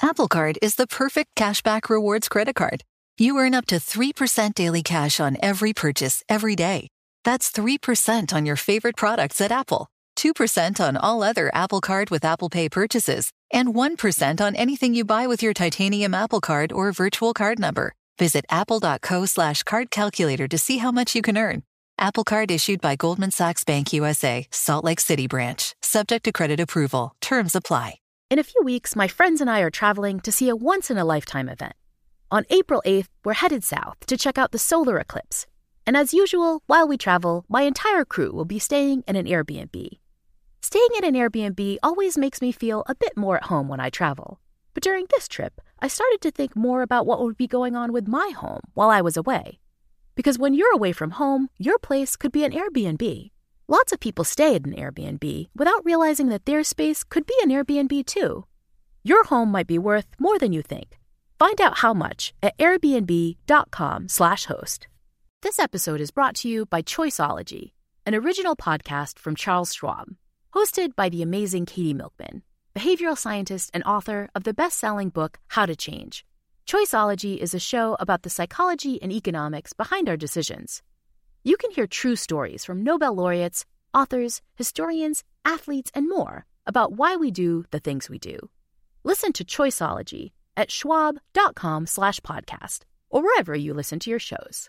Apple Card is the perfect cashback rewards credit card. You earn up to 3% daily cash on every purchase every day. That's 3% on your favorite products at Apple, 2% on all other Apple Card with Apple Pay purchases, and 1% on anything you buy with your titanium Apple Card or virtual card number. Visit apple.co/card calculator to see how much you can earn. Apple Card issued by Goldman Sachs Bank USA, Salt Lake City branch. Subject to credit approval. Terms apply. In a few weeks, my friends and I are traveling to see a once-in-a-lifetime event. On April 8th, we're headed south to check out the solar eclipse. And as usual, while we travel, my entire crew will be staying in an Airbnb. Staying in an Airbnb always makes me feel a bit more at home when I travel. But during this trip, I started to think more about what would be going on with my home while I was away. Because when you're away from home, your place could be an Airbnb. Lots of people stay at an Airbnb without realizing that their space could be an Airbnb too. Your home might be worth more than you think. Find out how much at airbnb.com/host. This episode is brought to you by Choiceology, an original podcast from Charles Schwab, hosted by the amazing Katie Milkman, behavioral scientist and author of the best-selling book, How to Change. Choiceology is a show about the psychology and economics behind our decisions. You can hear true stories from Nobel laureates, authors, historians, athletes, and more about why we do the things we do. Listen to Choiceology at schwab.com/podcast or wherever you listen to your shows.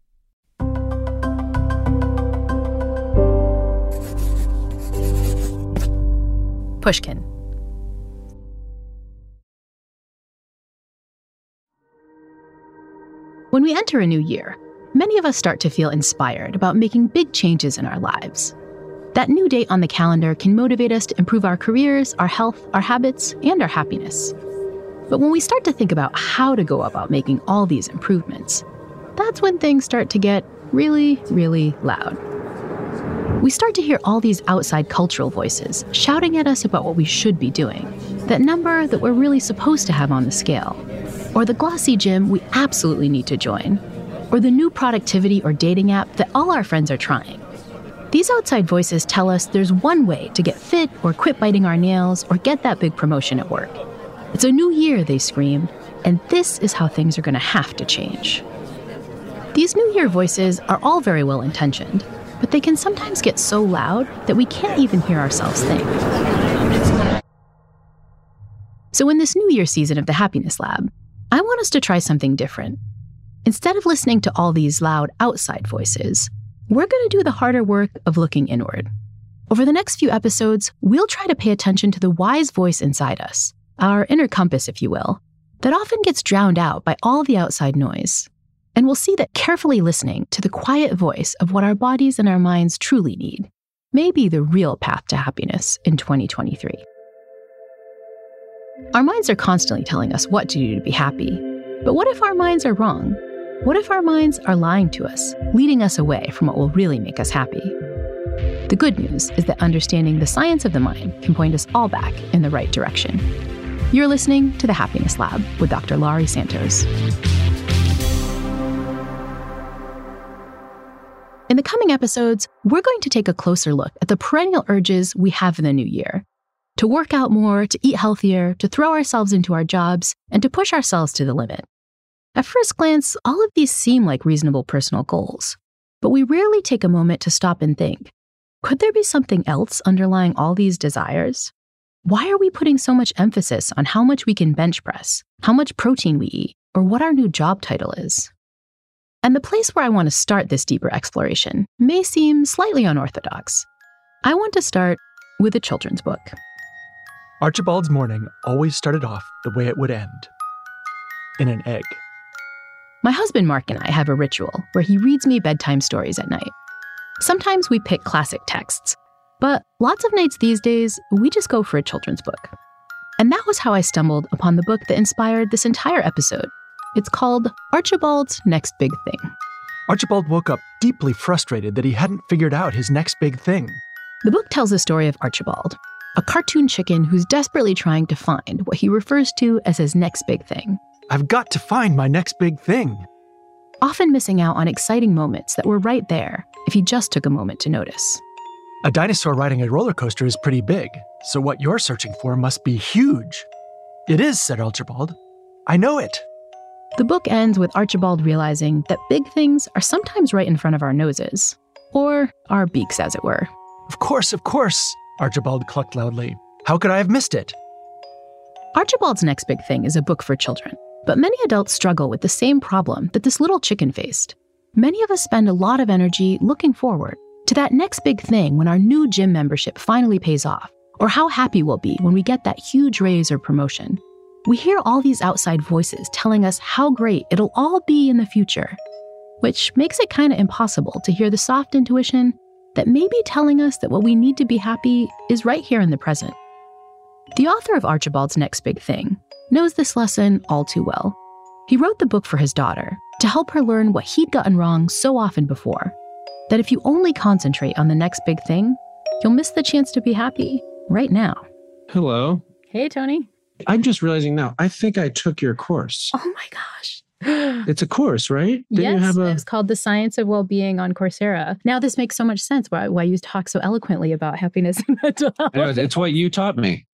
Pushkin. When we enter a new year, many of us start to feel inspired about making big changes in our lives. That new date on the calendar can motivate us to improve our careers, our health, our habits, and our happiness. But when we start to think about how to go about making all these improvements, that's when things start to get really, really loud. We start to hear all these outside cultural voices shouting at us about what we should be doing, that number that we're really supposed to have on the scale, or the glossy gym we absolutely need to join, or the new productivity or dating app that all our friends are trying. These outside voices tell us there's one way to get fit or quit biting our nails or get that big promotion at work. It's a new year, they scream, and this is how things are going to have to change. These New Year voices are all very well intentioned, but they can sometimes get so loud that we can't even hear ourselves think. So in this New Year season of the Happiness Lab, I want us to try something different. Instead of listening to all these loud outside voices, we're going to do the harder work of looking inward. Over the next few episodes, we'll try to pay attention to the wise voice inside us, our inner compass, if you will, that often gets drowned out by all the outside noise. And we'll see that carefully listening to the quiet voice of what our bodies and our minds truly need may be the real path to happiness in 2023. Our minds are constantly telling us what to do to be happy. But what if our minds are wrong? What if our minds are lying to us, leading us away from what will really make us happy? The good news is that understanding the science of the mind can point us all back in the right direction. You're listening to The Happiness Lab with Dr. Laurie Santos. In the coming episodes, we're going to take a closer look at the perennial urges we have in the new year. To work out more, to eat healthier, to throw ourselves into our jobs, and to push ourselves to the limit. At first glance, all of these seem like reasonable personal goals, but we rarely take a moment to stop and think, could there be something else underlying all these desires? Why are we putting so much emphasis on how much we can bench press, how much protein we eat, or what our new job title is? And the place where I want to start this deeper exploration may seem slightly unorthodox. I want to start with a children's book. Archibald's morning always started off the way it would end, in an egg. My husband Mark and I have a ritual where he reads me bedtime stories at night. Sometimes we pick classic texts, but lots of nights these days, we just go for a children's book. And that was how I stumbled upon the book that inspired this entire episode. It's called Archibald's Next Big Thing. Archibald woke up deeply frustrated that he hadn't figured out his next big thing. The book tells the story of Archibald, a cartoon chicken who's desperately trying to find what he refers to as his next big thing. I've got to find my next big thing. Often missing out on exciting moments that were right there if he just took a moment to notice. A dinosaur riding a roller coaster is pretty big, so what you're searching for must be huge. It is, said Archibald. I know it. The book ends with Archibald realizing that big things are sometimes right in front of our noses, or our beaks, as it were. Of course, Archibald clucked loudly. How could I have missed it? Archibald's Next Big Thing is a book for children, but many adults struggle with the same problem that this little chicken faced. Many of us spend a lot of energy looking forward to that next big thing when our new gym membership finally pays off, or how happy we'll be when we get that huge raise or promotion. We hear all these outside voices telling us how great it'll all be in the future, which makes it kind of impossible to hear the soft intuition that may be telling us that what we need to be happy is right here in the present. The author of Archibald's Next Big Thing knows this lesson all too well. He wrote the book for his daughter to help her learn what he'd gotten wrong so often before, that if you only concentrate on the next big thing, you'll miss the chance to be happy right now. Hello. Hey, Tony. I'm just realizing now, I think I took your course. Oh my gosh. It's a course, right? Didn't you have it's called The Science of Well-Being on Coursera. Now this makes so much sense why you talk so eloquently about happiness and mental health. It's what you taught me.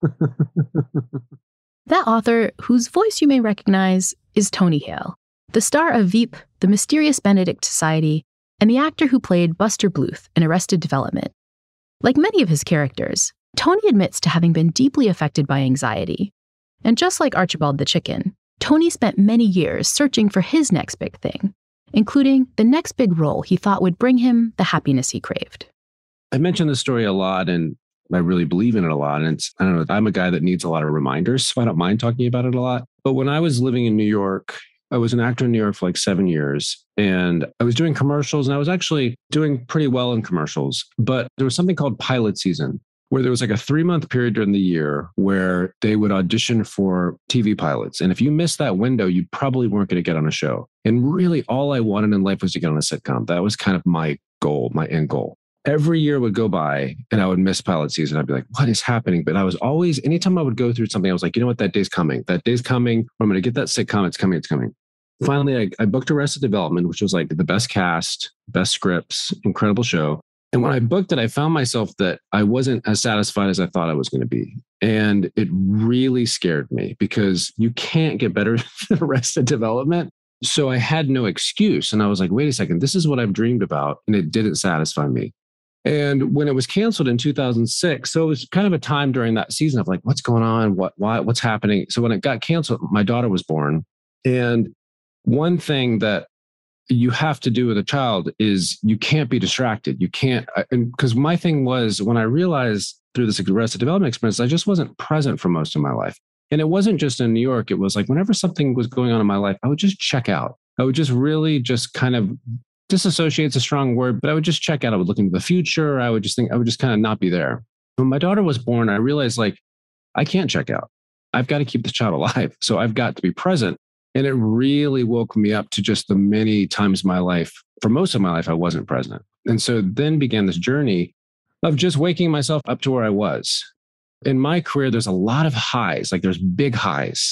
That author, whose voice you may recognize, is Tony Hale, the star of Veep, The Mysterious Benedict Society, and the actor who played Buster Bluth in Arrested Development. Like many of his characters, Tony admits to having been deeply affected by anxiety. And just like Archibald the chicken, Tony spent many years searching for his next big thing, including the next big role he thought would bring him the happiness he craved. I mentioned this story a lot, and I really believe in it a lot. And I don't know, I'm a guy that needs a lot of reminders, so I don't mind talking about it a lot. But when I was living in New York, I was an actor in New York for like 7 years, and I was doing commercials, and I was actually doing pretty well in commercials. But there was something called pilot season, where there was like a 3-month period during the year where they would audition for TV pilots. And if you missed that window, you probably weren't going to get on a show. And really all I wanted in life was to get on a sitcom. That was kind of my goal, my end goal. Every year would go by and I would miss pilot season. I'd be like, what is happening? But I was always, anytime I would go through something, I was like, you know what, that day's coming. That day's coming. I'm going to get that sitcom. It's coming. Finally, I booked Arrested Development, which was like the best cast, best scripts, incredible show. And when I booked it, I found myself that I wasn't as satisfied as I thought I was going to be. And it really scared me because you can't get better than Arrested Development. So I had no excuse. And I was like, wait a second, this is what I've dreamed about. And it didn't satisfy me. And when it was canceled in 2006, so it was kind of a time during that season of like, what's going on? What's happening? So when it got canceled, my daughter was born. And one thing that you have to do with a child is you can't be distracted. You can't, because my thing was when I realized through this Arrested Development experience, I just wasn't present for most of my life. And it wasn't just in New York. It was like whenever something was going on in my life, I would just check out. I would just really just kind of disassociate's a strong word, but I would just check out. I would look into the future. I would just kind of not be there. When my daughter was born, I realized like, I can't check out. I've got to keep this child alive. So I've got to be present. And it really woke me up to just the many times in my life, for most of my life, I wasn't present. And so then began this journey of just waking myself up to where I was. In my career, there's a lot of highs, like there's big highs.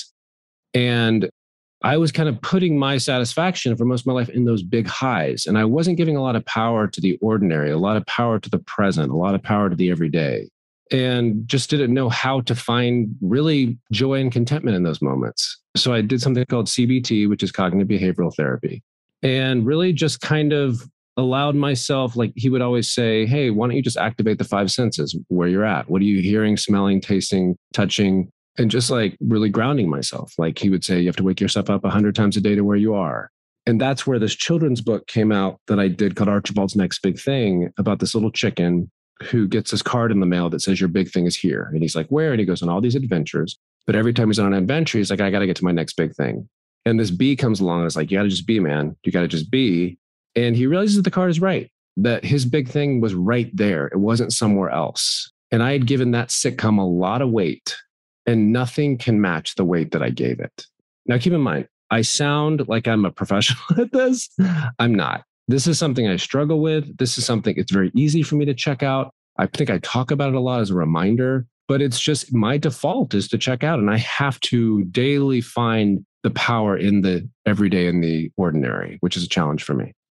And I was kind of putting my satisfaction for most of my life in those big highs. And I wasn't giving a lot of power to the ordinary, a lot of power to the present, a lot of power to the everyday. And just didn't know how to find really joy and contentment in those moments. So I did something called CBT, which is cognitive behavioral therapy, and really just kind of allowed myself, like he would always say, hey, why don't you just activate the 5 senses where you're at? What are you hearing, smelling, tasting, touching, and just like really grounding myself. Like he would say, you have to wake yourself up 100 times a day to where you are. And that's where this children's book came out that I did called Archibald's Next Big Thing, about this little chicken who gets his card in the mail that says your big thing is here. And he's like, where? And he goes on all these adventures. But every time he's on an adventure, he's like, I got to get to my next big thing. And this bee comes along and it's like, you got to just be, man. You got to just be. And he realizes that the card is right, that his big thing was right there. It wasn't somewhere else. And I had given that sitcom a lot of weight, and nothing can match the weight that I gave it. Now, keep in mind, I sound like I'm a professional at this. I'm not. This is something I struggle with. This is something it's very easy for me to check out. I think I talk about it a lot as a reminder, but it's just my default is to check out. And I have to daily find the power in the everyday and the ordinary, which is a challenge for me.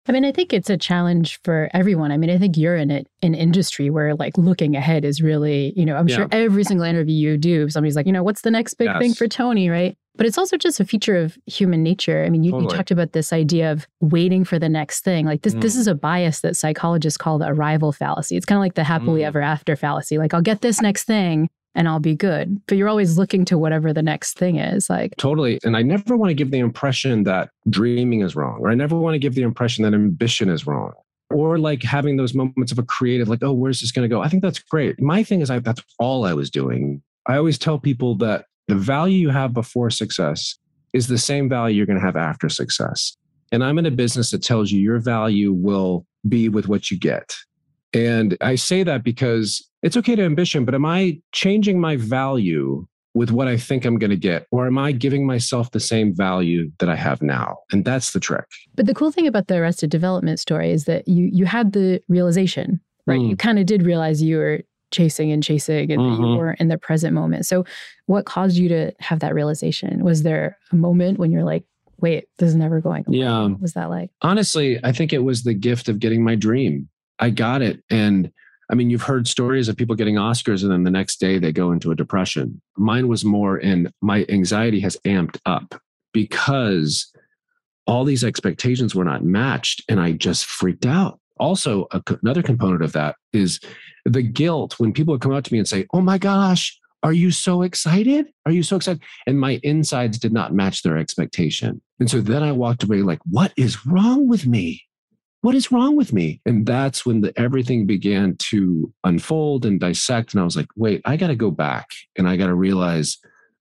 I mean, I think it's a challenge for everyone. I mean, I think you're in an industry where like looking ahead is really, I'm sure every single interview you do, somebody's like, what's the next big thing for Tony, right? But it's also just a feature of human nature. I mean, you talked about this idea of waiting for the next thing. Like this is a bias that psychologists call the arrival fallacy. It's kind of like the happily ever after fallacy. Like, I'll get this next thing and I'll be good. But you're always looking to whatever the next thing is. Like Totally. And I never want to give the impression that dreaming is wrong, or I never want to give the impression that ambition is wrong, or like having those moments of a creative, like, oh, where's this going to go? I think that's great. My thing is that's all I was doing. I always tell people that the value you have before success is the same value you're going to have after success. And I'm in a business that tells you your value will be with what you get. And I say that because it's okay to ambition, but am I changing my value with what I think I'm going to get? Or am I giving myself the same value that I have now? And that's the trick. But the cool thing about the Arrested Development story is that you had the realization, right? You kind of did realize you were chasing and that you weren't in the present moment. So what caused you to have that realization? Was there a moment when you're like, wait, this is never going away? Yeah. What was that like? Honestly, I think it was the gift of getting my dream. I got it. And I mean, you've heard stories of people getting Oscars and then the next day they go into a depression. Mine was more in my anxiety has amped up because all these expectations were not matched and I just freaked out. Also, another component of that is the guilt when people would come up to me and say, oh my gosh, are you so excited? Are you so excited? And my insides did not match their expectation. And so then I walked away like, what is wrong with me? What is wrong with me? And that's when everything began to unfold and dissect. And I was like, wait, I got to go back and I got to realize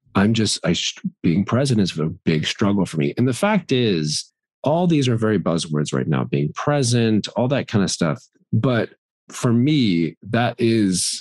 being present is a big struggle for me. And the fact is, all these are very buzzwords right now, being present, all that kind of stuff. But for me, it's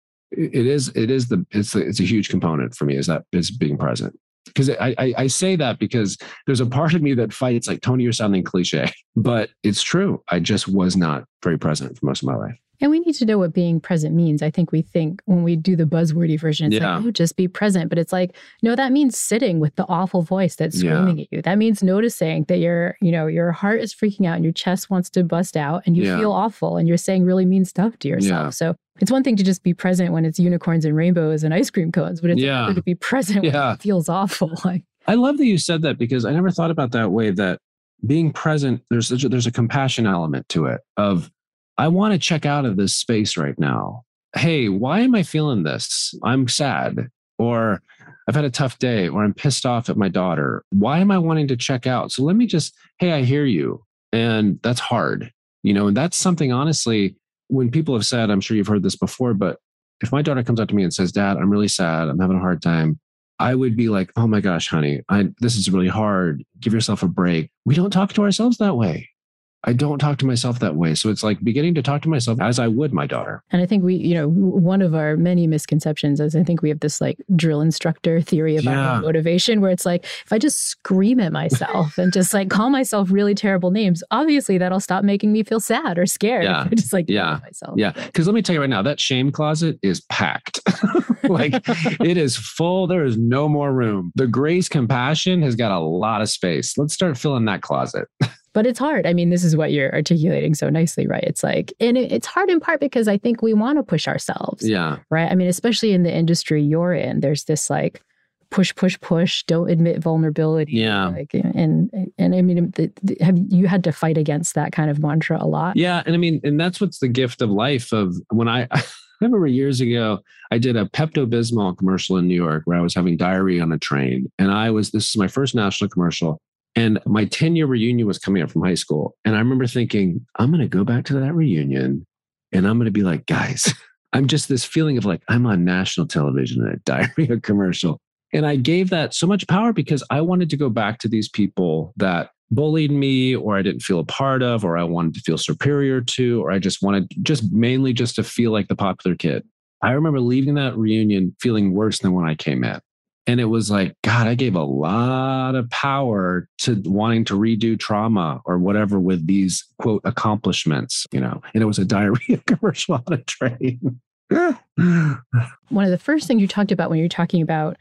a huge component for me is being present. Because I say that because there's a part of me that fights like, Tony, you're sounding cliche, but it's true. I just was not very present for most of my life. And we need to know what being present means. I think we think when we do the buzzwordy version, it's like, oh, just be present. But it's like, no, that means sitting with the awful voice that's screaming at you. That means noticing that your heart is freaking out and your chest wants to bust out and you feel awful and you're saying really mean stuff to yourself. Yeah. So it's one thing to just be present when it's unicorns and rainbows and ice cream cones, but it's another to be present when it feels awful. Like, I love that you said that because I never thought about that way, that being present, there's a compassion element to it of, I want to check out of this space right now. Hey, why am I feeling this? I'm sad, or I've had a tough day, or I'm pissed off at my daughter. Why am I wanting to check out? So let me hey, I hear you. And that's hard, and that's something, honestly, when people have said, I'm sure you've heard this before, but if my daughter comes up to me and says, Dad, I'm really sad, I'm having a hard time, I would be like, oh my gosh, honey, this is really hard. Give yourself a break. We don't talk to ourselves that way. I don't talk to myself that way. So it's like beginning to talk to myself as I would my daughter. And I think one of our many misconceptions is I think we have this like drill instructor theory about motivation where it's like, if I just scream at myself and just like call myself really terrible names, obviously that'll stop making me feel sad or scared. Yeah. If I just like yell at myself. Yeah. Because let me tell you right now, that shame closet is packed. Like it is full. There is no more room. The grace compassion has got a lot of space. Let's start filling that closet. But it's hard. I mean, this is what you're articulating so nicely, right? It's like, and it's hard in part because I think we want to push ourselves. Yeah. Right. I mean, especially in the industry you're in, there's this like push, don't admit vulnerability. Yeah. Like, and I mean, have you had to fight against that kind of mantra a lot? Yeah. And I mean, and that's what's the gift of life of when I remember years ago, I did a Pepto-Bismol commercial in New York where I was having diarrhea on a train. And this is my first national commercial. And my 10-year reunion was coming up from high school. And I remember thinking, I'm going to go back to that reunion and I'm going to be like, guys, I'm just this feeling of like, I'm on national television in a diarrhea commercial. And I gave that so much power because I wanted to go back to these people that bullied me or I didn't feel a part of, or I wanted to feel superior to, or I just wanted mainly to feel like the popular kid. I remember leaving that reunion feeling worse than when I came in. And it was like, God, I gave a lot of power to wanting to redo trauma or whatever with these, quote, accomplishments, and it was a diarrhea commercial on a train. One of the first things you talked about when you're talking about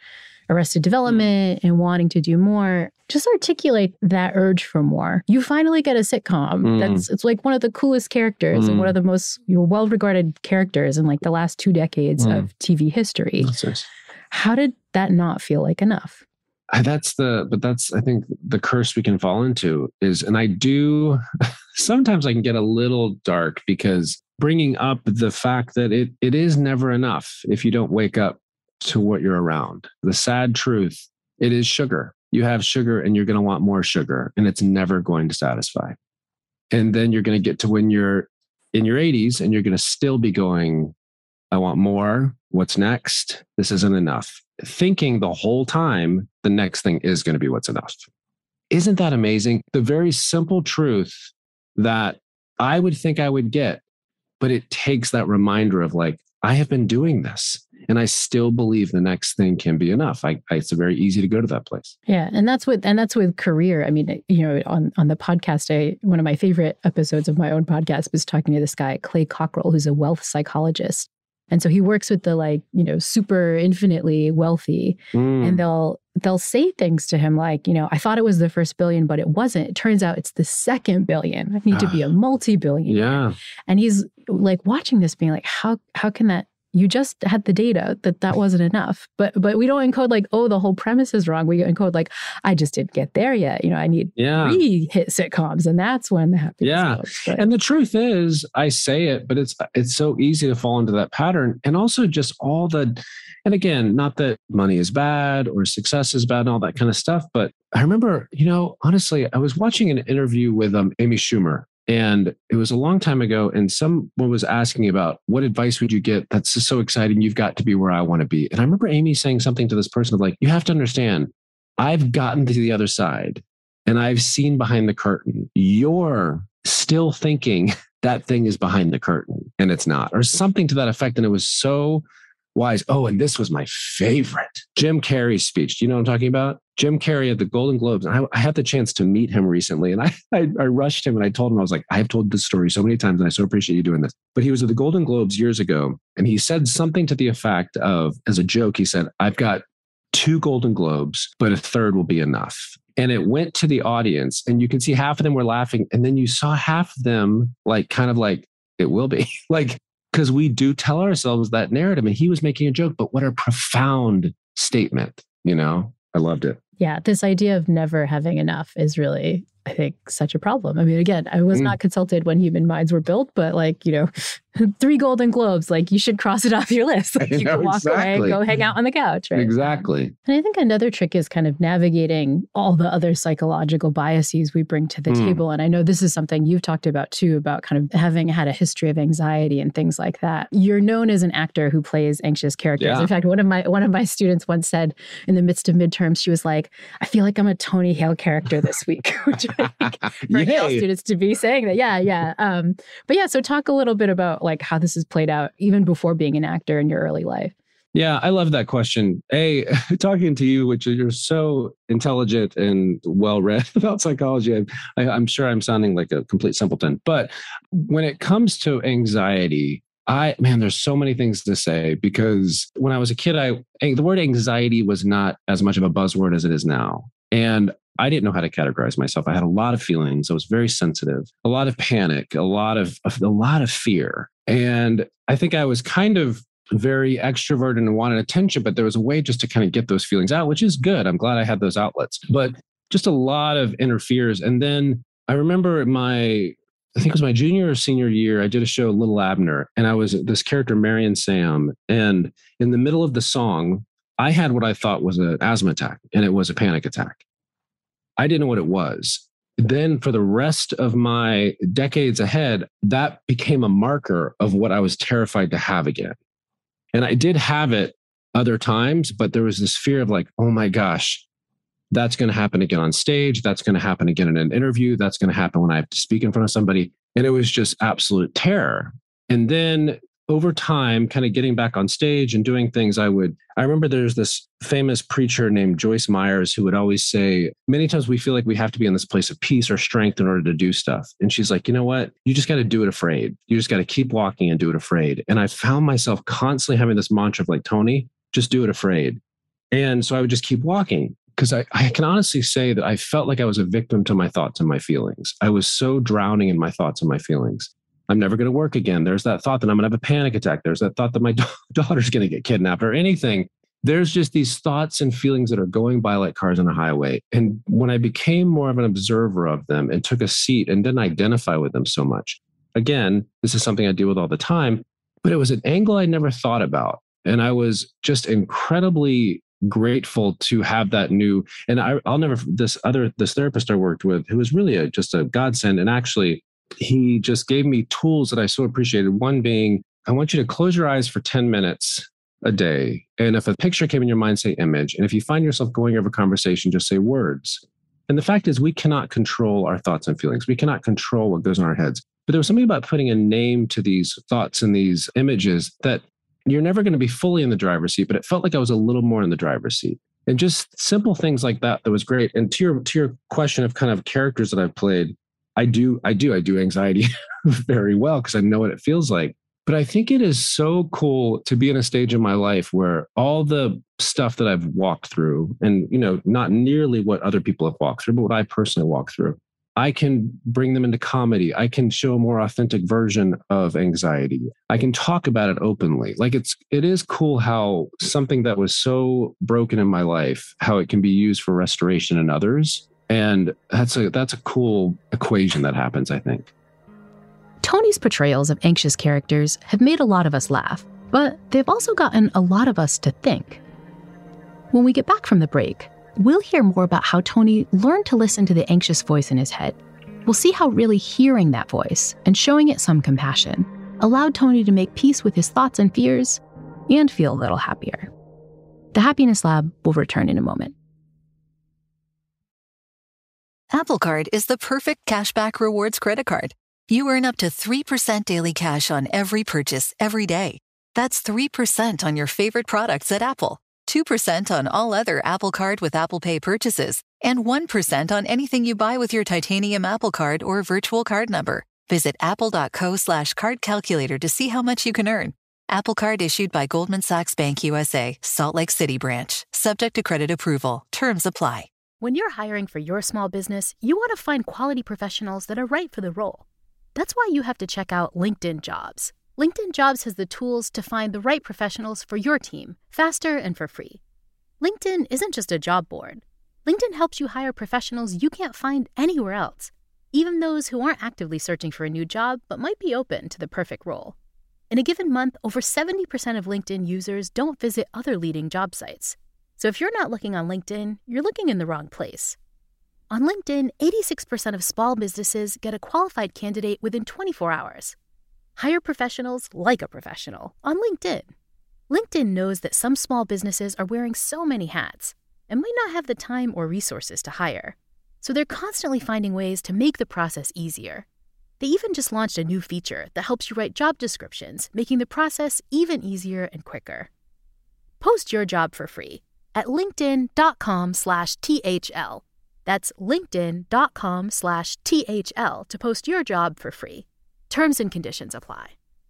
Arrested Development and wanting to do more. Just articulate that urge for more. You finally get a sitcom it's like one of the coolest characters and one of the most well-regarded characters in like the last 2 decades of TV history. Nice. How did that not feel like enough? That's I think the curse we can fall into is, and I do, sometimes I can get a little dark because bringing up the fact that it is never enough if you don't wake up to what you're around. The sad truth, it is sugar. You have sugar and you're going to want more sugar and it's never going to satisfy. And then you're going to get to when you're in your 80s and you're going to still be going, I want more. What's next? This isn't enough. Thinking the whole time, the next thing is going to be what's enough. Isn't that amazing? The very simple truth that I would think I would get, but it takes that reminder of like, I have been doing this and I still believe the next thing can be enough. It's very easy to go to that place. Yeah. And that's with career. I mean, on the podcast, one of my favorite episodes of my own podcast was talking to this guy, Clay Cockrell, who's a wealth psychologist. And so he works with the super infinitely wealthy and they'll say things to him like, I thought it was the first billion, but it wasn't. It turns out it's the second billion. I need to be a multi-billion. Yeah. And he's like watching this being like, how can that, you just had the data that wasn't enough. But we don't encode like, oh, the whole premise is wrong. We encode like, I just didn't get there yet. I need 3 hit sitcoms. And that's when the happiness goes. And the truth is, I say it, but it's so easy to fall into that pattern. And also just and again, not that money is bad or success is bad and all that kind of stuff. But I remember, honestly, I was watching an interview with Amy Schumer. And it was a long time ago. And someone was asking about what advice would you get? That's just so exciting. You've got to be where I want to be. And I remember Amy saying something to this person of like, you have to understand, I've gotten to the other side and I've seen behind the curtain. You're still thinking that thing is behind the curtain and it's not, or something to that effect. And it was so wise. Oh, and this was my favorite. Jim Carrey's speech. Do you know what I'm talking about? Jim Carrey at the Golden Globes. And I had the chance to meet him recently. And I rushed him and I told him, I was like, I have told this story so many times and I so appreciate you doing this. But he was at the Golden Globes years ago. And he said something to the effect of, as a joke, he said, I've got 2 Golden Globes, but a third will be enough. And it went to the audience and you could see half of them were laughing. And then you saw half of them kind of like, it will be because we do tell ourselves that narrative and he was making a joke, but what a profound statement, I loved it. Yeah. This idea of never having enough is really, I think, such a problem. I mean, again, I was not consulted when Human Minds were built, but 3 Golden Globes, you should cross it off your list. You can walk away and go hang out on the couch, right? Exactly. And I think another trick is kind of navigating all the other psychological biases we bring to the table. And I know this is something you've talked about too, about kind of having had a history of anxiety and things like that. You're known as an actor who plays anxious characters. Yeah. In fact, one of my students once said in the midst of midterms, she was like, I feel like I'm a Tony Hale character this week, which I think for Hale students to be saying that. Yeah. But yeah, so talk a little bit about how this has played out even before being an actor in your early life. Yeah, I love that question. Talking to you, which you're so intelligent and well-read about psychology, I'm sure I'm sounding like a complete simpleton. But when it comes to anxiety, there's so many things to say because when I was a kid, the word anxiety was not as much of a buzzword as it is now. And I didn't know how to categorize myself. I had a lot of feelings. I was very sensitive, a lot of panic, a lot of fear. And I think I was kind of very extroverted and wanted attention, but there was a way just to kind of get those feelings out, which is good. I'm glad I had those outlets, but just a lot of inner fears. And then I remember I think it was my junior or senior year, I did a show, Little Abner, and I was this character, Marion Sam. And in the middle of the song, I had what I thought was an asthma attack, and it was a panic attack. I didn't know what it was. Then for the rest of my decades ahead, that became a marker of what I was terrified to have again. And I did have it other times, but there was this fear of oh my gosh, that's going to happen again on stage. That's going to happen again in an interview. That's going to happen when I have to speak in front of somebody. And it was just absolute terror. And then over time, kind of getting back on stage and doing things, I remember there's this famous preacher named Joyce Myers who would always say, many times we feel like we have to be in this place of peace or strength in order to do stuff. And she's like, you know what? You just got to do it afraid. You just got to keep walking and do it afraid. And I found myself constantly having this mantra of Tony, just do it afraid. And so I would just keep walking because I can honestly say that I felt like I was a victim to my thoughts and my feelings. I was so drowning in my thoughts and my feelings. I'm never going to work again. There's that thought that I'm going to have a panic attack. There's that thought that my daughter's going to get kidnapped or anything. There's just these thoughts and feelings that are going by like cars on a highway. And when I became more of an observer of them and took a seat and didn't identify with them so much, again, this is something I deal with all the time, but it was an angle I never thought about. And I was just incredibly grateful to have that new, and I'll never, this therapist I worked with, who was really just a godsend. And actually, he just gave me tools that I so appreciated. One being, I want you to close your eyes for 10 minutes a day. And if a picture came in your mind, say image. And if you find yourself going over conversation, just say words. And the fact is, we cannot control our thoughts and feelings. We cannot control what goes in our heads. But there was something about putting a name to these thoughts and these images that you're never going to be fully in the driver's seat, but it felt like I was a little more in the driver's seat. And just simple things like that was great. And to your question of kind of characters that I've played, I do anxiety very well because I know what it feels like. But I think it is so cool to be in a stage in my life where all the stuff that I've walked through, and not nearly what other people have walked through, but what I personally walked through, I can bring them into comedy. I can show a more authentic version of anxiety. I can talk about it openly. Like it is cool how something that was so broken in my life, how it can be used for restoration in others. And that's a cool equation that happens, I think. Tony's portrayals of anxious characters have made a lot of us laugh, but they've also gotten a lot of us to think. When we get back from the break, we'll hear more about how Tony learned to listen to the anxious voice in his head. We'll see how really hearing that voice and showing it some compassion allowed Tony to make peace with his thoughts and fears and feel a little happier. The Happiness Lab will return in a moment. Apple Card is the perfect cashback rewards credit card. You earn up to 3% daily cash on every purchase every day. That's 3% on your favorite products at Apple, 2% on all other Apple Card with Apple Pay purchases, and 1% on anything you buy with your titanium Apple Card or virtual card number. Visit apple.co/card calculator to see how much you can earn. Apple Card issued by Goldman Sachs Bank USA, Salt Lake City branch. Subject to credit approval. Terms apply. When you're hiring for your small business, you want to find quality professionals that are right for the role. That's why you have to check out LinkedIn Jobs. LinkedIn Jobs has the tools to find the right professionals for your team, faster and for free. LinkedIn isn't just a job board. LinkedIn helps you hire professionals you can't find anywhere else, even those who aren't actively searching for a new job but might be open to the perfect role. In a given month, over 70% of LinkedIn users don't visit other leading job sites. So if you're not looking on LinkedIn, you're looking in the wrong place. On LinkedIn, 86% of small businesses get a qualified candidate within 24 hours. Hire professionals like a professional on LinkedIn. LinkedIn knows that some small businesses are wearing so many hats and might not have the time or resources to hire. So they're constantly finding ways to make the process easier. They even just launched a new feature that helps you write job descriptions, making the process even easier and quicker. Post your job for free at linkedin.com/THL. That's linkedin.com/THL to post your job for free. Terms and conditions apply.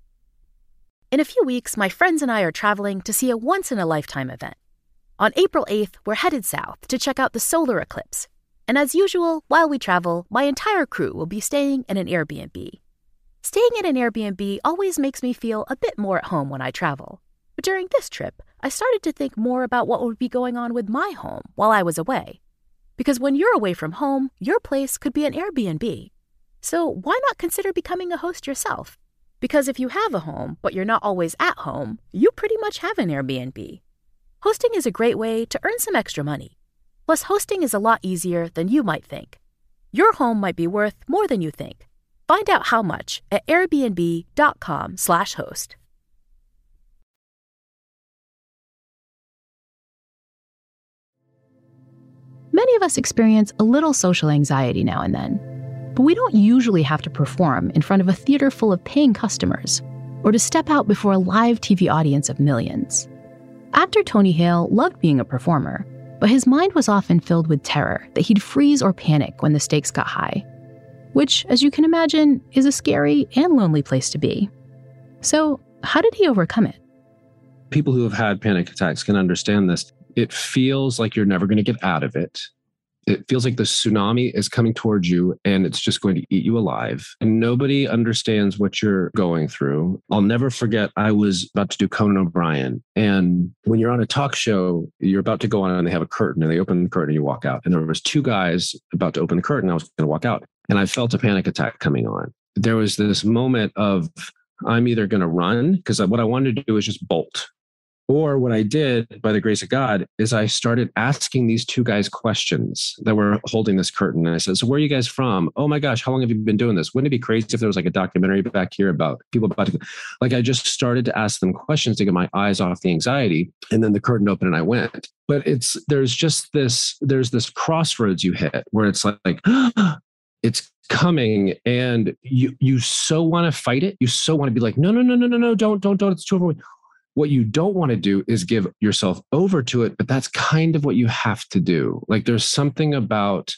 In a few weeks, my friends and I are traveling to see a once-in-a-lifetime event. On April 8th, we're headed south to check out the solar eclipse. And as usual, while we travel, my entire crew will be staying in an Airbnb. Staying in an Airbnb always makes me feel a bit more at home when I travel. But during this trip, I started to think more about what would be going on with my home while I was away. Because when you're away from home, your place could be an Airbnb. So why not consider becoming a host yourself? Because if you have a home, but you're not always at home, you pretty much have an Airbnb. Hosting is a great way to earn some extra money. Plus, hosting is a lot easier than you might think. Your home might be worth more than you think. Find out how much at airbnb.com/host. Many of us experience a little social anxiety now and then, but we don't usually have to perform in front of a theater full of paying customers or to step out before a live TV audience of millions. Actor Tony Hale loved being a performer, but his mind was often filled with terror that he'd freeze or panic when the stakes got high, which, as you can imagine, is a scary and lonely place to be. So, how did he overcome it? People who have had panic attacks can understand this. It feels like you're never going to get out of it. It feels like the tsunami is coming towards you and it's just going to eat you alive. And nobody understands what you're going through. I'll never forget, I was about to do Conan O'Brien. And when you're on a talk show, you're about to go on and they have a curtain and they open the curtain and you walk out. And there was two guys about to open the curtain. I was going to walk out and I felt a panic attack coming on. There was this moment of, I'm either going to run because what I wanted to do is just bolt. Or what I did, by the grace of God, is I started asking these two guys questions that were holding this curtain. And I said, so where are you guys from? Oh my gosh, how long have you been doing this? Wouldn't it be crazy if there was like a documentary back here about people about to... Like I just started to ask them questions to get my eyes off the anxiety. And then the curtain opened and I went. But there's this crossroads you hit where it's like it's coming and you so want to fight it. You so want to be like, no, don't, it's too overwhelming. What you don't want to do is give yourself over to it, but that's kind of what you have to do. Like there's something about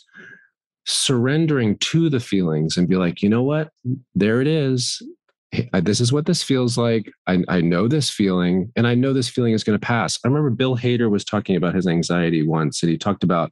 surrendering to the feelings and be like, you know what? There it is. This is what this feels like. I know this feeling and I know this feeling is going to pass. I remember Bill Hader was talking about his anxiety once and he talked about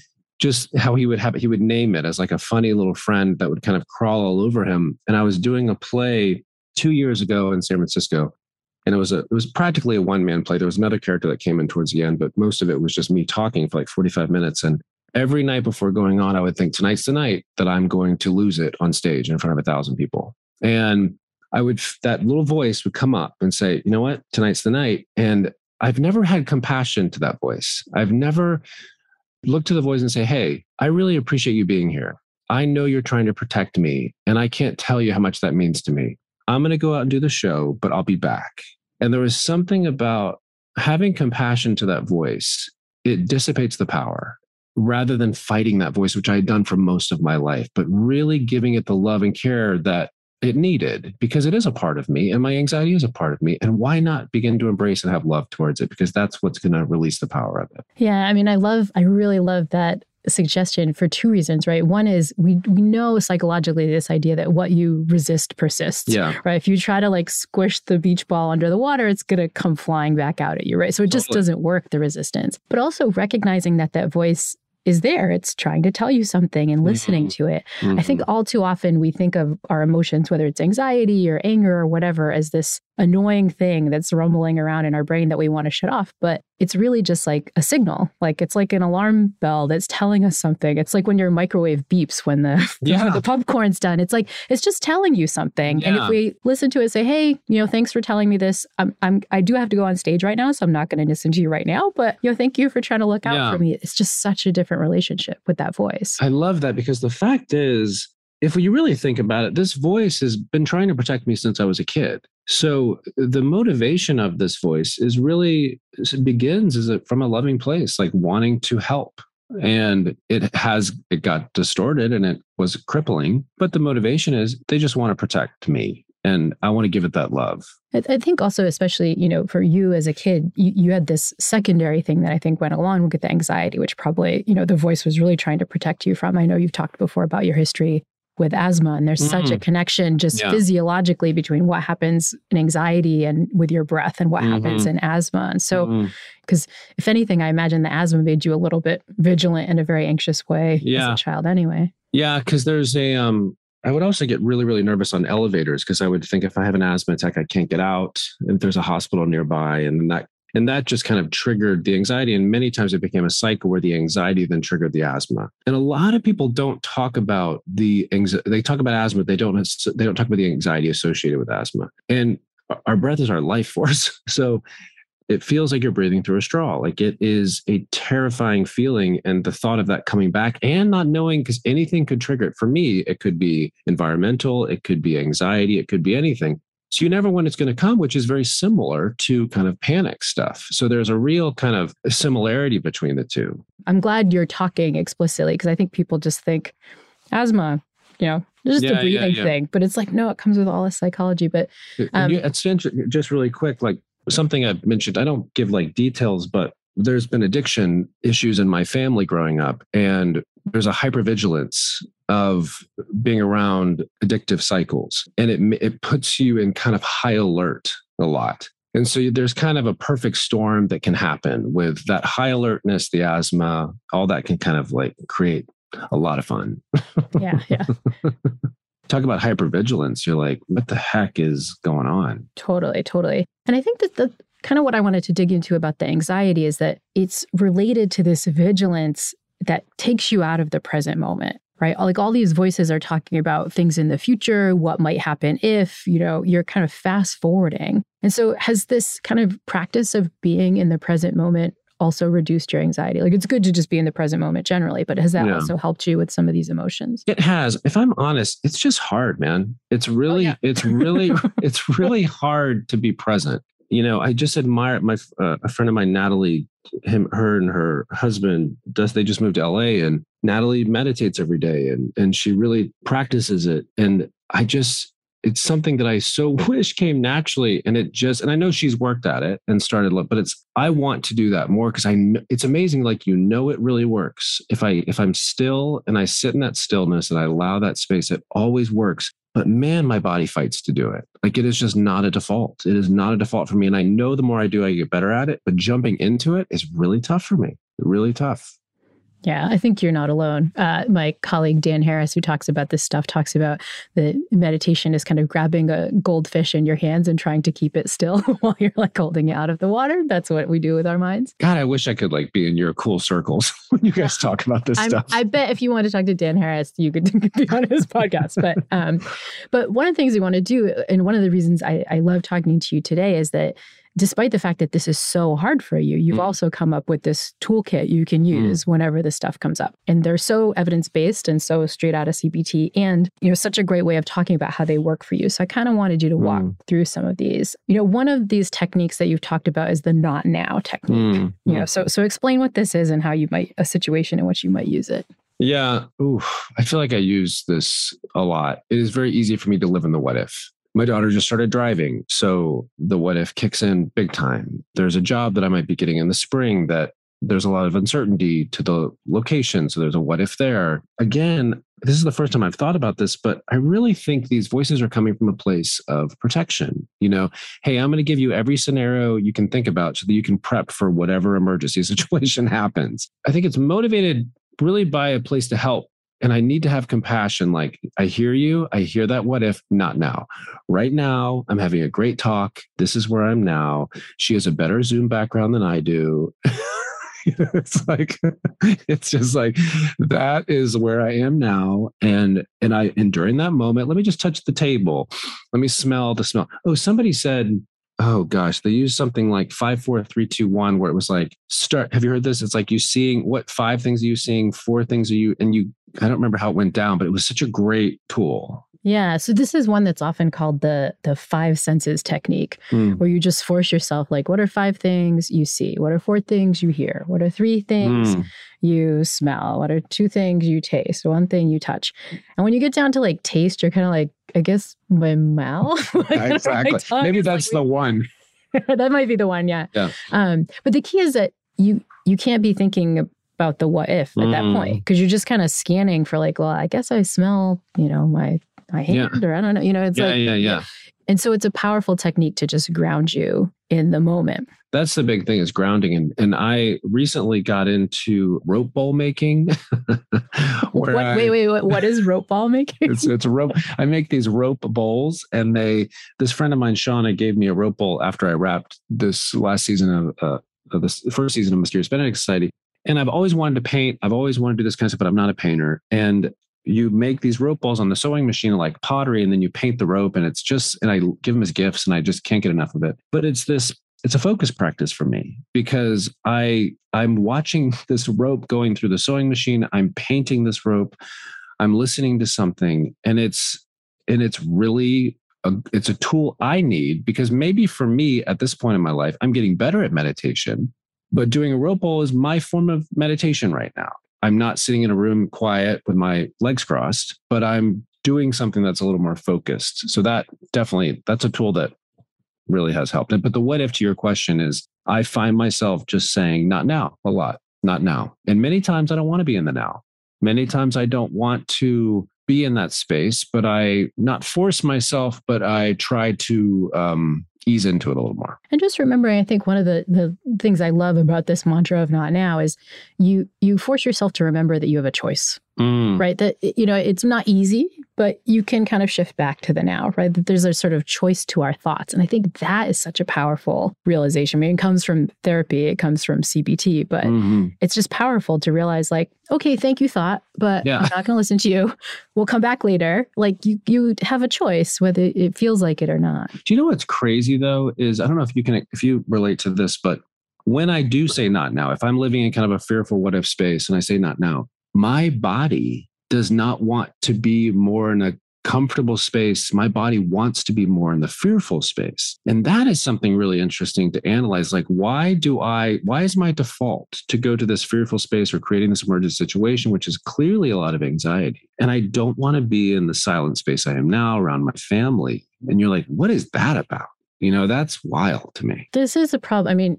just how he would name it as like a funny little friend that would kind of crawl all over him. And I was doing a play 2 years ago in San Francisco. And it was practically a one-man play. There was another character that came in towards the end, but most of it was just me talking for like 45 minutes. And every night before going on, I would think, tonight's the night that I'm going to lose it on stage in front of 1,000 people. And that little voice would come up and say, you know what, tonight's the night. And I've never had compassion to that voice. I've never looked to the voice and say, hey, I really appreciate you being here. I know you're trying to protect me. And I can't tell you how much that means to me. I'm going to go out and do the show, but I'll be back. And there was something about having compassion to that voice. It dissipates the power rather than fighting that voice, which I had done for most of my life, but really giving it the love and care that it needed because it is a part of me and my anxiety is a part of me. And why not begin to embrace and have love towards it? Because that's what's going to release the power of it. Yeah. I mean, I really love that suggestion for two reasons, right? One is we know psychologically this idea that what you resist persists, right? If you try to like squish the beach ball under the water, it's going to come flying back out at you, right? So it just doesn't work, the resistance. But also recognizing that voice is there. It's trying to tell you something and listening to it. I think all too often we think of our emotions, whether it's anxiety or anger or whatever, as this annoying thing that's rumbling around in our brain that we want to shut off. But it's really just like a signal. Like it's like an alarm bell that's telling us something. It's like when your microwave beeps when the popcorn's done. It's like, it's just telling you something. And if we listen to it, say, hey, thanks for telling me this. I do have to go on stage right now, so I'm not going to listen to you right now. But thank you for trying to look out for me. It's just such a different relationship with that voice. I love that because the fact is, if you really think about it, this voice has been trying to protect me since I was a kid. So the motivation of this voice begins from a loving place, like wanting to help. And it got distorted and it was crippling. But the motivation is they just want to protect me. And I want to give it that love. I think also, especially, for you as a kid, you had this secondary thing that I think went along with the anxiety, which probably, the voice was really trying to protect you from. I know you've talked before about your history with asthma, and there's such a connection just physiologically between what happens in anxiety and with your breath and what happens in asthma. And so, because if anything, I imagine the asthma made you a little bit vigilant in a very anxious way as a child anyway. Yeah, because there's I would also get really, really nervous on elevators because I would think if I have an asthma attack, I can't get out. If there's a hospital nearby, and that just kind of triggered the anxiety. And many times it became a cycle where the anxiety then triggered the asthma. And a lot of people don't talk about the anxiety. They talk about asthma. They don't talk about the anxiety associated with asthma. And our breath is our life force. So it feels like you're breathing through a straw. Like it is a terrifying feeling. And the thought of that coming back and not knowing, because anything could trigger it. For me, it could be environmental. It could be anxiety. It could be anything. So you never know when it's going to come, which is very similar to kind of panic stuff. So there's a real kind of similarity between the two. I'm glad you're talking explicitly because I think people just think asthma, just a breathing thing. But it's like, no, it comes with all this psychology. But it's just really quick, like something I've mentioned, I don't give like details, but there's been addiction issues in my family growing up. And there's a hypervigilance of being around addictive cycles. And it puts you in kind of high alert a lot. And so there's kind of a perfect storm that can happen with that high alertness, the asthma, all that can kind of like create a lot of fun. Yeah. Talk about hypervigilance. You're like, what the heck is going on? Totally. And I think that the kind of what I wanted to dig into about the anxiety is that it's related to this vigilance that takes you out of the present moment, right? Like all these voices are talking about things in the future, what might happen if, you're kind of fast forwarding. And so has this kind of practice of being in the present moment also reduced your anxiety? Like it's good to just be in the present moment generally, but has that also helped you with some of these emotions? It has. If I'm honest, it's just hard, man. It's really hard to be present. I just admire a friend of mine, Natalie, her and her husband, they just moved to LA, and Natalie meditates every day and she really practices it. And it's something that I so wish came naturally. And I know she's worked at it and started, but I want to do that more because I know it's amazing. Like, it really works. If I'm still and I sit in that stillness and I allow that space, it always works. But man, my body fights to do it. Like, it is just not a default. It is not a default for me. And I know the more I do, I get better at it. But jumping into it is really tough for me. Really tough. Yeah, I think you're not alone. My colleague, Dan Harris, who talks about this stuff, talks about the meditation is kind of grabbing a goldfish in your hands and trying to keep it still while you're like holding it out of the water. That's what we do with our minds. God, I wish I could like be in your cool circles when you guys talk about this stuff. I bet if you want to talk to Dan Harris, you could be on his podcast. But one of the things we want to do, and one of the reasons I love talking to you today is that despite the fact that this is so hard for you, you've also come up with this toolkit you can use whenever this stuff comes up. And they're so evidence-based and so straight out of CBT and, such a great way of talking about how they work for you. So I kind of wanted you to walk through some of these. One of these techniques that you've talked about is the not now technique. So explain what this is and how a situation in which you might use it. Yeah. I feel like I use this a lot. It is very easy for me to live in the what if. My daughter just started driving, so the what if kicks in big time. There's a job that I might be getting in the spring that there's a lot of uncertainty to the location. So there's a what if there. Again, this is the first time I've thought about this, but I really think these voices are coming from a place of protection. Hey, I'm going to give you every scenario you can think about so that you can prep for whatever emergency situation happens. I think it's motivated really by a place to help. And I need to have compassion. Like, I hear you. I hear that what if, not now. Right now, I'm having a great talk. This is where I'm now. She has a better Zoom background than I do. It's just like, that is where I am now. And during that moment, let me just touch the table. Let me smell the smell. Oh, somebody said, oh gosh, they used something like 5, 4, 3, 2, 1, where it was like, have you heard this? It's like you seeing what 5 things are you seeing, 4 things are you, I don't remember how it went down, but it was such a great tool. Yeah. So this is one that's often called the 5 senses technique, where you just force yourself, like, what are 5 things you see? What are 4 things you hear? What are 3 things you smell? What are 2 things you taste? 1 thing you touch? And when you get down to like taste, you're kind of like, I guess my mouth. Exactly. Maybe that's the one. That might be the one. Yeah. But the key is that you can't be thinking about the what if at that point, because you're just kind of scanning for like, well, I guess I smell, my hand, or I don't know, it's And so it's a powerful technique to just ground you in the moment. That's the big thing, is grounding. And I recently got into rope bowl making. Wait, what is rope ball making? It's a rope. I make these rope bowls, and this friend of mine, Shauna, gave me a rope bowl after I wrapped this last season of this first season of Mysterious Benedict Society. And I've always wanted to paint. I've always wanted to do this kind of stuff, but I'm not a painter. And you make these rope balls on the sewing machine like pottery, and then you paint the rope, and and I give them as gifts, and I just can't get enough of it. But it's a focus practice for me, because I'm watching this rope going through the sewing machine. I'm painting this rope. I'm listening to something, and it's really it's a tool I need, because maybe for me at this point in my life, I'm getting better at meditation, but doing a rope bowl is my form of meditation right now. I'm not sitting in a room quiet with my legs crossed, but I'm doing something that's a little more focused. So that's a tool that really has helped. But the what if to your question is, I find myself just saying not now a lot, not now. And many times I don't want to be in the now. Many times I don't want to be in that space, but I not force myself, but I try to ease into it a little more. And just remembering, I think one of the things I love about this mantra of not now is you force yourself to remember that you have a choice, right? That, it's not easy, but you can kind of shift back to the now, right? That there's a sort of choice to our thoughts. And I think that is such a powerful realization. I mean, it comes from therapy, it comes from CBT, but it's just powerful to realize like, okay, thank you, thought, but I'm not going to listen to you. We'll come back later. Like you have a choice whether it feels like it or not. Do you know what's crazy though is, I don't know if you relate to this, but when I do say not now, if I'm living in kind of a fearful what if space and I say not now, my body does not want to be more in a comfortable space. My body wants to be more in the fearful space. And that is something really interesting to analyze. Like, why is my default to go to this fearful space or creating this emergent situation, which is clearly a lot of anxiety? And I don't want to be in the silent space I am now around my family. And you're like, what is that about? That's wild to me. This is a problem. I mean,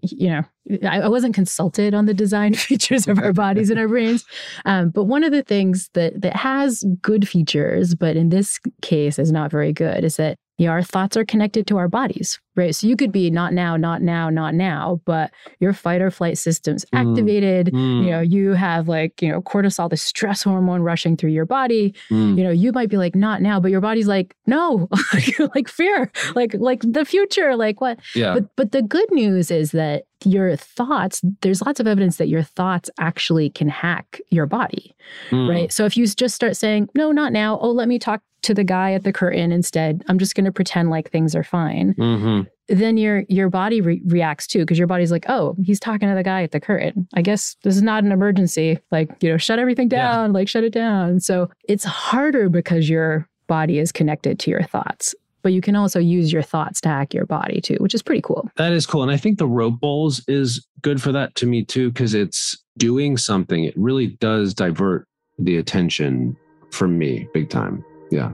I wasn't consulted on the design features of our bodies and our brains. But one of the things that has good features, but in this case is not very good, is that our thoughts are connected to our bodies, right? So you could be not now, not now, not now, but your fight or flight system's activated. You have cortisol, the stress hormone rushing through your body. You might be like, not now, but your body's like, no, like fear, like the future, like what? Yeah. But the good news is that your thoughts, there's lots of evidence that your thoughts actually can hack your body, right? So if you just start saying, no, not now. Oh, let me talk to the guy at the curtain instead. I'm just going to pretend like things are fine. Then your body reacts too, because your body's like, oh, he's talking to the guy at the curtain. I guess this is not an emergency. Like, shut everything down, like shut it down. So it's harder because your body is connected to your thoughts. But you can also use your thoughts to hack your body too, which is pretty cool. That is cool. And I think the rope bowls is good for that to me too, because it's doing something. It really does divert the attention from me big time. Yeah.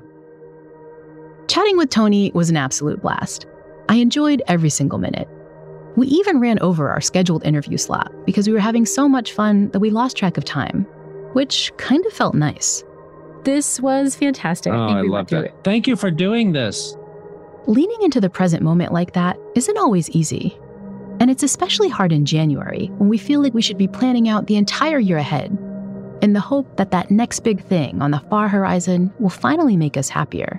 Chatting with Tony was an absolute blast. I enjoyed every single minute. We even ran over our scheduled interview slot because we were having so much fun that we lost track of time, which kind of felt nice. This was fantastic. I love that. Thank you for doing this. Leaning into the present moment like that isn't always easy. And it's especially hard in January when we feel like we should be planning out the entire year ahead in the hope that that next big thing on the far horizon will finally make us happier.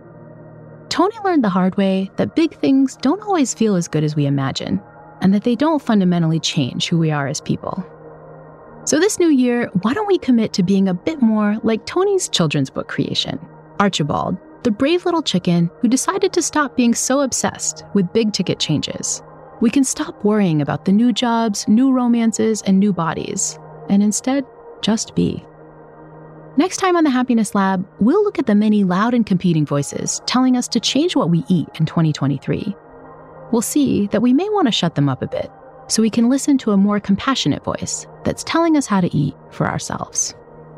Tony learned the hard way that big things don't always feel as good as we imagine, and that they don't fundamentally change who we are as people. So this new year, why don't we commit to being a bit more like Tony's children's book creation, Archibald, the brave little chicken who decided to stop being so obsessed with big ticket changes. We can stop worrying about the new jobs, new romances, and new bodies, and instead, just be. Next time on the Happiness Lab, we'll look at the many loud and competing voices telling us to change what we eat in 2023. We'll see that we may want to shut them up a bit so we can listen to a more compassionate voice that's telling us how to eat for ourselves.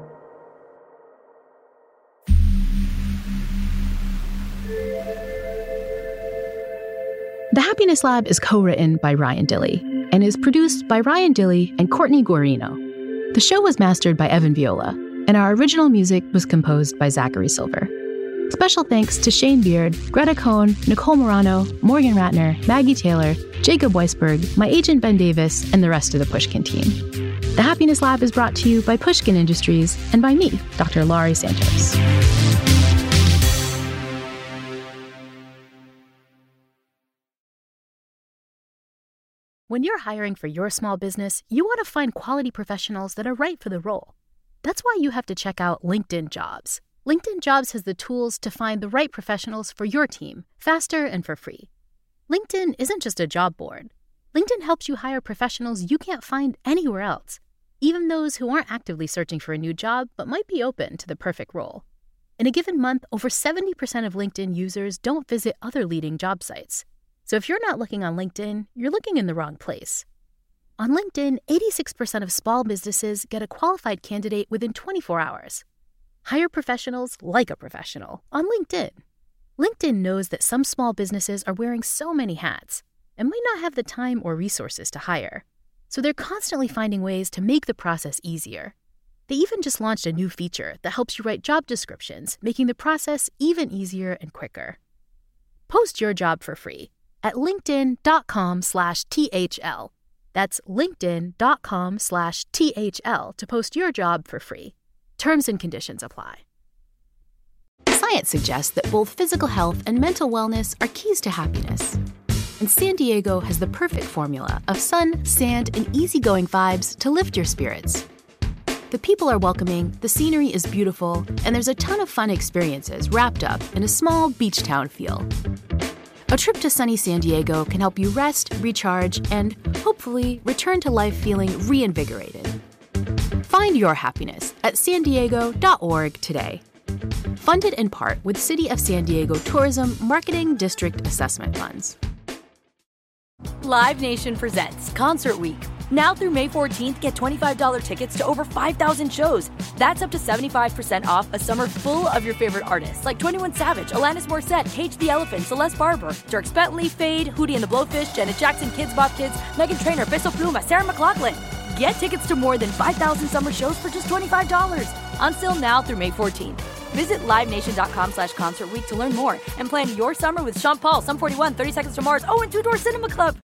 The Happiness Lab is co-written by Ryan Dilley and is produced by Ryan Dilley and Courtney Guarino. The show was mastered by Evan Viola, and our original music was composed by Zachary Silver. Special thanks to Shane Beard, Greta Cohn, Nicole Morano, Morgan Ratner, Maggie Taylor, Jacob Weisberg, my agent Ben Davis, and the rest of the Pushkin team. The Happiness Lab is brought to you by Pushkin Industries and by me, Dr. Laurie Santos. When you're hiring for your small business, you want to find quality professionals that are right for the role. That's why you have to check out LinkedIn Jobs. LinkedIn Jobs has the tools to find the right professionals for your team, faster and for free. LinkedIn isn't just a job board. LinkedIn helps you hire professionals you can't find anywhere else, even those who aren't actively searching for a new job but might be open to the perfect role. In a given month, over 70% of LinkedIn users don't visit other leading job sites. So if you're not looking on LinkedIn, you're looking in the wrong place. On LinkedIn, 86% of small businesses get a qualified candidate within 24 hours. Hire professionals like a professional on LinkedIn. LinkedIn knows that some small businesses are wearing so many hats and might not have the time or resources to hire. So they're constantly finding ways to make the process easier. They even just launched a new feature that helps you write job descriptions, making the process even easier and quicker. Post your job for free at linkedin.com/THL. That's linkedin.com/THL to post your job for free. Terms and conditions apply. Science suggests that both physical health and mental wellness are keys to happiness. And San Diego has the perfect formula of sun, sand, and easygoing vibes to lift your spirits. The people are welcoming, the scenery is beautiful, and there's a ton of fun experiences wrapped up in a small beach town feel. A trip to sunny San Diego can help you rest, recharge, and hopefully return to life feeling reinvigorated. Find your happiness at sandiego.org today. Funded in part with City of San Diego Tourism Marketing District Assessment Funds. Live Nation presents Concert Week. Now through May 14th, get $25 tickets to over 5,000 shows. That's up to 75% off a summer full of your favorite artists like 21 Savage, Alanis Morissette, Cage the Elephant, Celeste Barber, Dierks Bentley, Fade, Hootie and the Blowfish, Janet Jackson, Kidz Bop Kids, Meghan Trainor, Peso Pluma, Sarah McLachlan. Get tickets to more than 5,000 summer shows for just $25. On sale now through May 14th. Visit livenation.com/Concert Week to learn more and plan your summer with Sean Paul, Sum 41, 30 Seconds to Mars, and Two Door Cinema Club.